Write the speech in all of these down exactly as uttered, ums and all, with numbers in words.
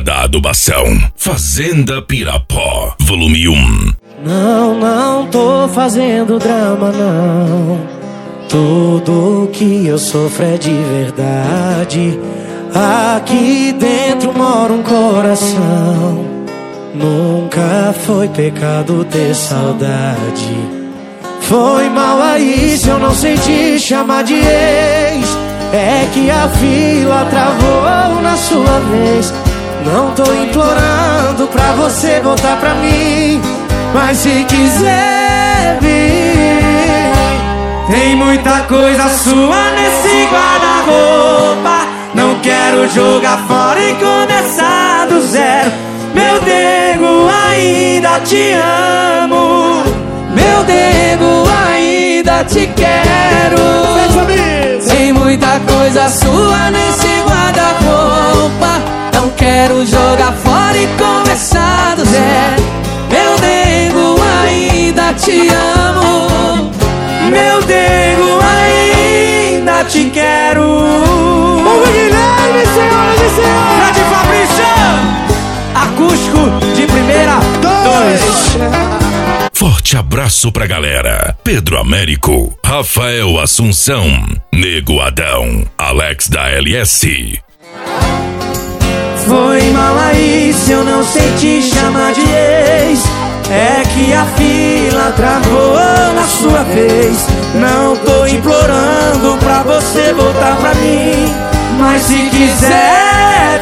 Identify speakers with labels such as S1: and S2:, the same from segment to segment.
S1: da adubação. Fazenda Pirapó, volume um.
S2: Não, não tô fazendo drama, não. Tudo que eu sofro é de verdade. Aqui dentro mora um coração. Nunca foi pecado ter saudade. Foi mal aí se eu não senti chamar de ex. É que a fila travou na sua vez. Não tô implorando pra você voltar pra mim, mas se quiser vir, tem muita coisa sua nesse guarda-roupa. Não quero jogar fora e começar do zero. Meu nego, ainda te amo. Meu nego, ainda te quero. Tem muita coisa sua nesse guarda-roupa. Não quero jogar fora e começar do zero. Meu nego, ainda te amo. Meu nego, ainda te quero. Vamos, Guilherme, senhoras e senhores. Grande Fabrício. Acústico de primeira, dois.
S1: Forte abraço pra galera. Pedro Américo, Rafael Assunção, Nego Adão, Alex da L S.
S2: Foi mal aí se eu não senti chamar de ex. É que a fila travou na sua vez. Não tô implorando pra você voltar pra mim, mas se quiser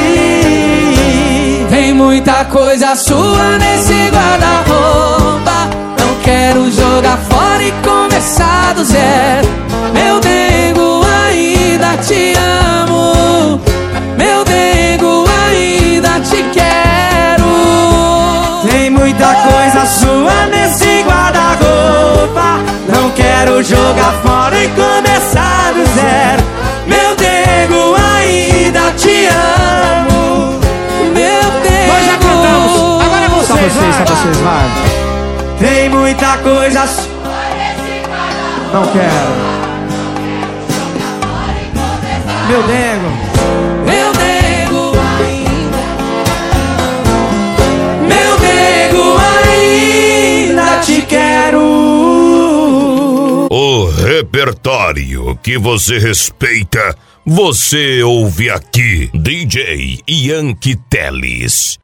S2: vir, tem muita coisa sua nesse guarda-roupa. Não quero jogar fora e começar do zero. Meu nego, ainda te amo. Meu nego, ainda te quero. Tem muita coisa sua nesse guarda-roupa. Não quero jogar fora e começar do zero. Meu nego, ainda te amo. Meu nego.
S3: Nós já cantamos, agora é vocês, só vocês, vai, só vocês, vai.
S2: Tem muita coisa sua.
S3: Não quero. Meu nego.
S2: Meu nego ainda. Meu nego ainda te quero.
S1: O repertório que você respeita, você ouve aqui. D J Yankee Teles.